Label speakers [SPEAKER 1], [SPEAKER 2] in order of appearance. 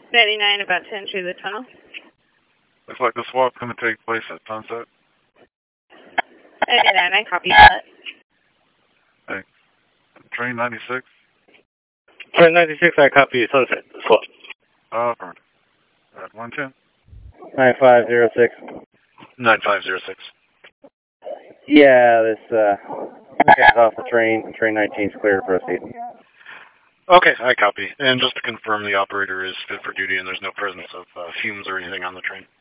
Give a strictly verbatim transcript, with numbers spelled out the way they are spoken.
[SPEAKER 1] ninety-nine, about to enter the tunnel.
[SPEAKER 2] Looks like the swap's going to take place at sunset.
[SPEAKER 1] ninety-nine, I copy that.
[SPEAKER 2] Thanks. Train ninety-six?
[SPEAKER 3] Train ninety-six, I copy sunset. Swap.
[SPEAKER 2] Uh, affirmative. At one ten?
[SPEAKER 3] nine five zero six.
[SPEAKER 4] nine five zero six.
[SPEAKER 3] Yeah, this, uh, guy's off the train. Train nineteen is clear to proceed.
[SPEAKER 4] Okay, I copy. And just to confirm, the operator is fit for duty and there's no presence of uh, fumes or anything on the train.